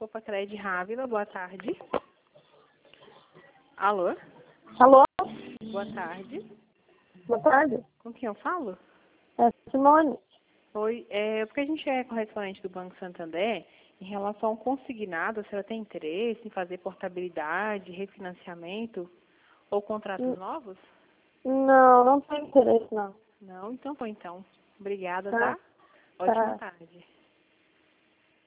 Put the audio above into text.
Copacred Rávila, boa tarde. Alô? Alô? Boa tarde. Boa tarde. Com quem eu falo? É Simone. Oi, porque a gente é correspondente do Banco Santander. Em relação ao consignado, a senhora tem interesse em fazer portabilidade, refinanciamento ou contratos novos? Não tenho interesse, não. Não? Então foi então. Obrigada, Tá? tá? Ótima Tá. tarde.